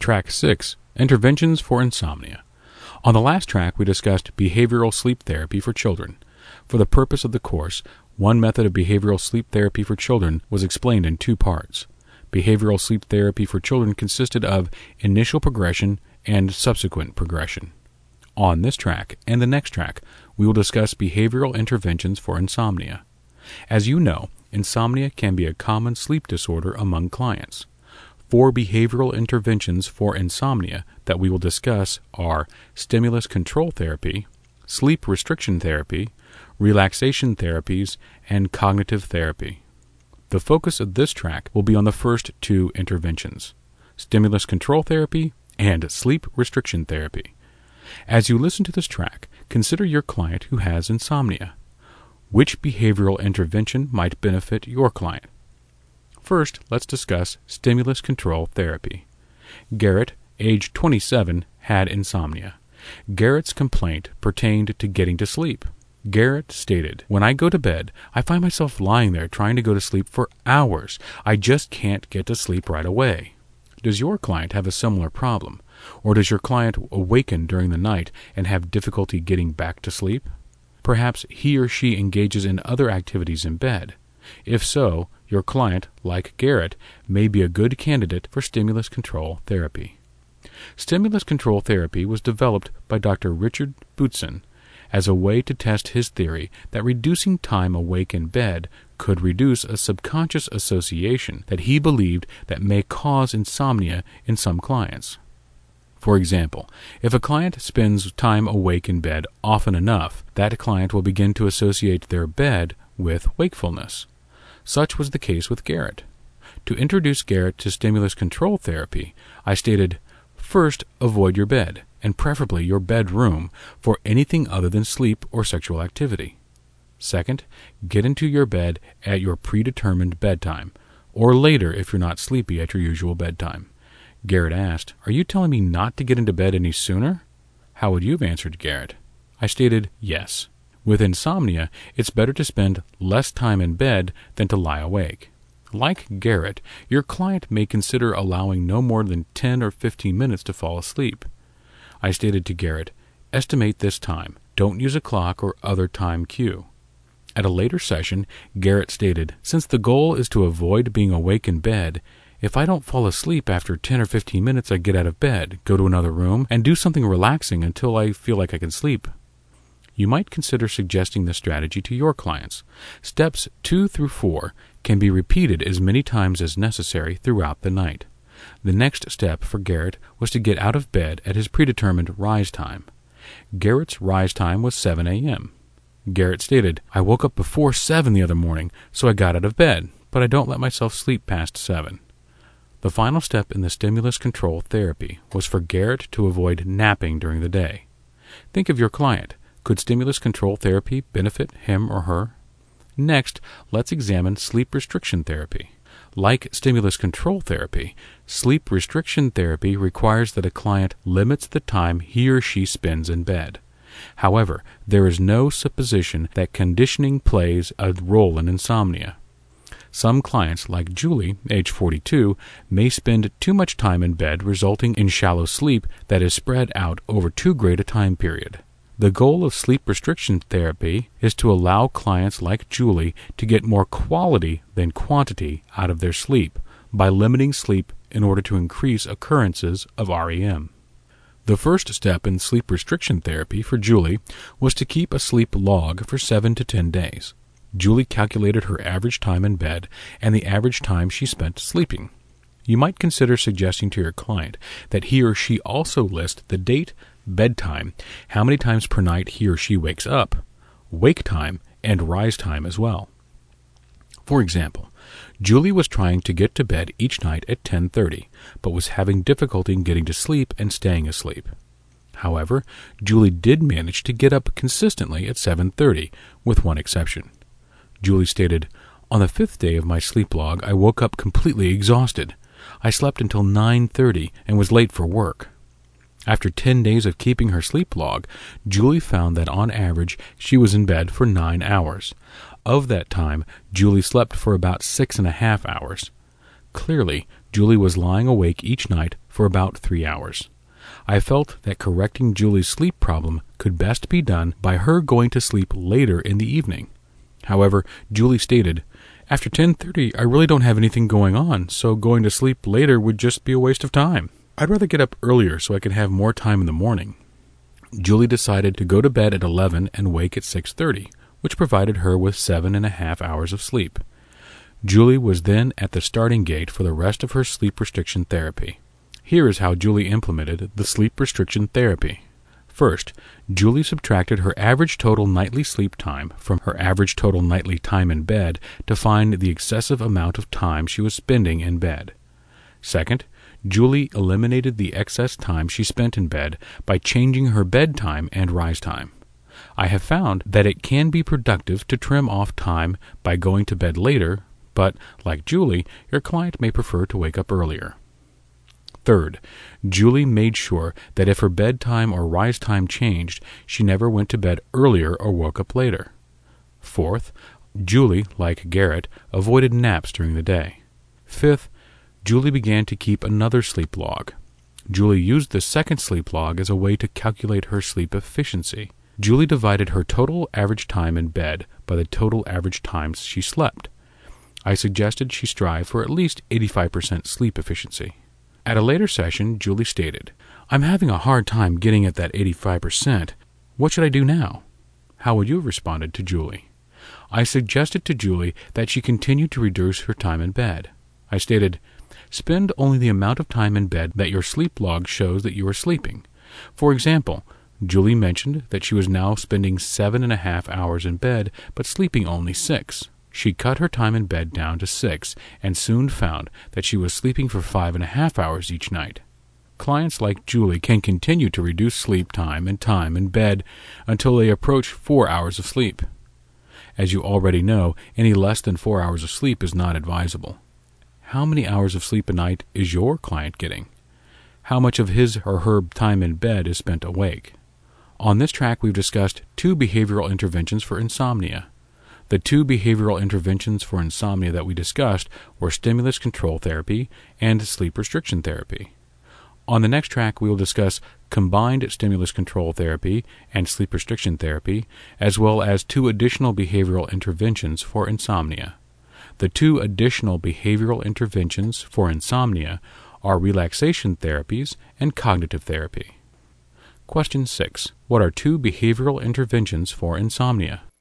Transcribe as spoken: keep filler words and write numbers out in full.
Track six, Interventions for Insomnia. On the last track, we discussed behavioral sleep therapy for children. For the purpose of the course, one method of behavioral sleep therapy for children was explained in two parts. Behavioral sleep therapy for children consisted of initial progression and subsequent progression. On this track and the next track, we will discuss behavioral interventions for insomnia. As you know, insomnia can be a common sleep disorder among clients. Four behavioral interventions for insomnia that we will discuss are stimulus control therapy, sleep restriction therapy, relaxation therapies, and cognitive therapy. The focus of this track will be on the first two interventions, stimulus control therapy and sleep restriction therapy. As you listen to this track, consider your client who has insomnia. Which behavioral intervention might benefit your client? First, let's discuss stimulus control therapy. Garrett, age twenty-seven, had insomnia. Garrett's complaint pertained to getting to sleep. Garrett stated, "When I go to bed, I find myself lying there trying to go to sleep for hours. I just can't get to sleep right away." Does your client have a similar problem? Or does your client awaken during the night and have difficulty getting back to sleep? Perhaps he or she engages in other activities in bed. If so, your client, like Garrett, may be a good candidate for stimulus control therapy. Stimulus control therapy was developed by Doctor Richard Boutsen as a way to test his theory that reducing time awake in bed could reduce a subconscious association that he believed that may cause insomnia in some clients. For example, if a client spends time awake in bed often enough, that client will begin to associate their bed with wakefulness. Such was the case with Garrett. To introduce Garrett to stimulus control therapy, I stated, first, avoid your bed, and preferably your bedroom, for anything other than sleep or sexual activity. Second, get into your bed at your predetermined bedtime, or later if you're not sleepy at your usual bedtime. Garrett asked, "Are you telling me not to get into bed any sooner?" How would you have answered Garrett? I stated, yes. With insomnia, it's better to spend less time in bed than to lie awake. Like Garrett, your client may consider allowing no more than ten or fifteen minutes to fall asleep. I stated to Garrett, estimate this time. Don't use a clock or other time cue. At a later session, Garrett stated, since the goal is to avoid being awake in bed, if I don't fall asleep after ten or fifteen minutes, I get out of bed, go to another room, and do something relaxing until I feel like I can sleep. You might consider suggesting this strategy to your clients. Steps two through four can be repeated as many times as necessary throughout the night. The next step for Garrett was to get out of bed at his predetermined rise time. Garrett's rise time was seven a.m. Garrett stated, I woke up before seven the other morning, so I got out of bed, but I don't let myself sleep past seven. The final step in the stimulus control therapy was for Garrett to avoid napping during the day. Think of your client. Could stimulus control therapy benefit him or her? Next, let's examine sleep restriction therapy. Like stimulus control therapy, sleep restriction therapy requires that a client limits the time he or she spends in bed. However, there is no supposition that conditioning plays a role in insomnia. Some clients, like Julie, age forty-two, may spend too much time in bed, resulting in shallow sleep that is spread out over too great a time period. The goal of sleep restriction therapy is to allow clients like Julie to get more quality than quantity out of their sleep by limiting sleep in order to increase occurrences of R E M. The first step in sleep restriction therapy for Julie was to keep a sleep log for seven to ten days. Julie calculated her average time in bed and the average time she spent sleeping. You might consider suggesting to your client that he or she also list the date, bedtime, how many times per night he or she wakes up, wake time, and rise time as well. For example, Julie was trying to get to bed each night at ten thirty, but was having difficulty in getting to sleep and staying asleep. However, Julie did manage to get up consistently at seven thirty, with one exception. Julie stated, on the fifth day of my sleep log, I woke up completely exhausted. I slept until nine thirty and was late for work. After ten days of keeping her sleep log, Julie found that on average she was in bed for nine hours. Of that time, Julie slept for about six and a half hours. Clearly, Julie was lying awake each night for about three hours. I felt that correcting Julie's sleep problem could best be done by her going to sleep later in the evening. However, Julie stated, "After ten thirty, I really don't have anything going on, so going to sleep later would just be a waste of time. I'd rather get up earlier so I can have more time in the morning." Julie decided to go to bed at eleven and wake at six thirty, which provided her with seven and a half hours of sleep. Julie was then at the starting gate for the rest of her sleep restriction therapy. Here is how Julie implemented the sleep restriction therapy. First, Julie subtracted her average total nightly sleep time from her average total nightly time in bed to find the excessive amount of time she was spending in bed. Second, Julie eliminated the excess time she spent in bed by changing her bedtime and rise time. I have found that it can be productive to trim off time by going to bed later, but, like Julie, your client may prefer to wake up earlier. Third, Julie made sure that if her bedtime or rise time changed, she never went to bed earlier or woke up later. Fourth, Julie, like Garrett, avoided naps during the day. Fifth, Julie began to keep another sleep log. Julie used the second sleep log as a way to calculate her sleep efficiency. Julie divided her total average time in bed by the total average times she slept. I suggested she strive for at least eighty-five percent sleep efficiency. At a later session, Julie stated, "I'm having a hard time getting at that eighty-five percent. What should I do now?" How would you have responded to Julie? I suggested to Julie that she continue to reduce her time in bed. I stated, "Spend only the amount of time in bed that your sleep log shows that you are sleeping." For example, Julie mentioned that she was now spending seven and a half hours in bed, but sleeping only six. She cut her time in bed down to six and soon found that she was sleeping for five and a half hours each night. Clients like Julie can continue to reduce sleep time and time in bed until they approach four hours of sleep. As you already know, any less than four hours of sleep is not advisable. How many hours of sleep a night is your client getting? How much of his or her time in bed is spent awake? On this track, we've discussed two behavioral interventions for insomnia. The two behavioral interventions for insomnia that we discussed were stimulus control therapy and sleep restriction therapy. On the next track, we will discuss combined stimulus control therapy and sleep restriction therapy, as well as two additional behavioral interventions for insomnia. The two additional behavioral interventions for insomnia are relaxation therapies and cognitive therapy. Question six. What are two behavioral interventions for insomnia?